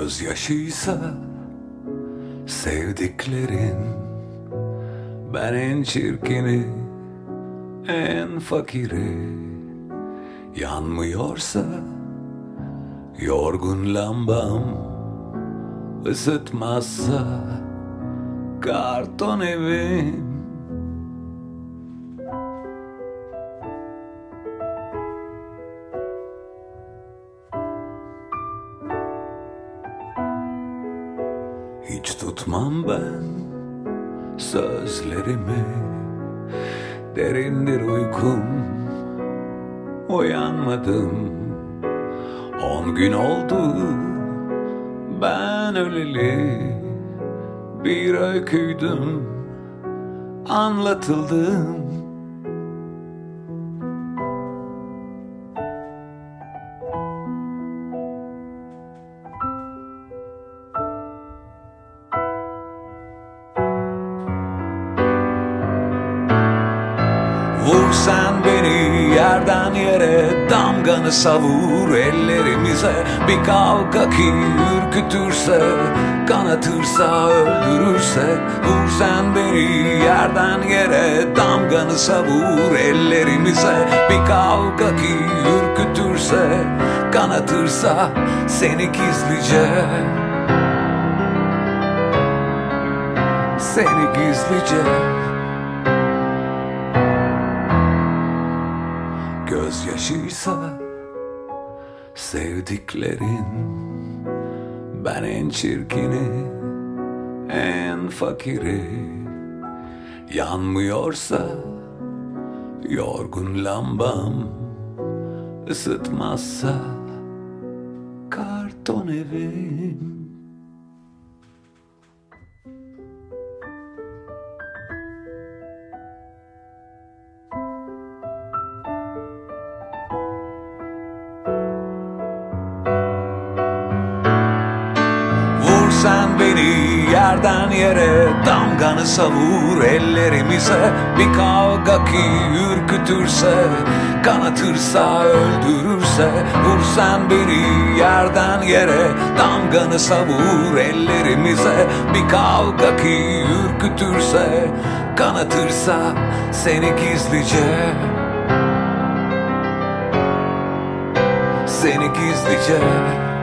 Gözyaşıysa sevdiklerin, ben en çirkini, en fakiri. Yanmıyorsa yorgun lambam, ısıtmazsa karton evim. Hiç tutmam ben sözlerimi, derindir uykum, uyanmadım. 10 gün oldu ben öleli, bir öyküydüm, anlatıldım. Vur sen beni yerden yere, damganı savur ellerimize. Bir kavga ki ürkütürse, kanatırsa öldürürse. Vur sen beni yerden yere, damganı savur ellerimize. Bir kavga ki ürkütürse, kanatırsa seni gizlice, seni gizlice. Gözyaşıysa sevdiklerin, ben en çirkini, en fakiri. Yanmıyorsa yorgun lambam, ısıtmazsa karton evim. Sen beni yerden yere, damganı savur ellerimize. Bir kavga ki ürkütürse, kanatırsa öldürürse. Vur sen beni yerden yere, damganı savur ellerimize. Bir kavga ki ürkütürse, kanatırsa seni gizlice, seni gizlice.